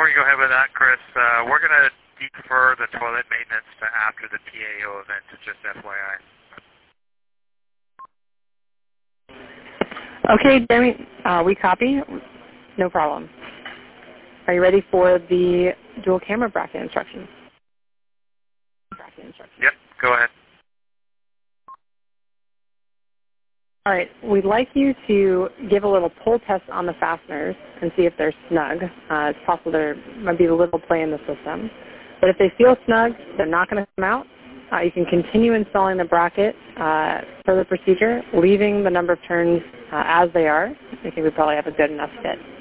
we go ahead with that, Chris, we're going to defer the toilet maintenance to after the PAO event, just FYI. Okay, Jeremy, we copy. No problem. Are you ready for the dual camera bracket instructions? Yep, go ahead. All right, we'd like you to give a little pull test on the fasteners and see if they're snug. It's possible there might be a little play in the system. But if they feel snug, they're not going to come out. You can continue installing the bracket per the procedure, leaving the number of turns as they are. I think we probably have a good enough fit.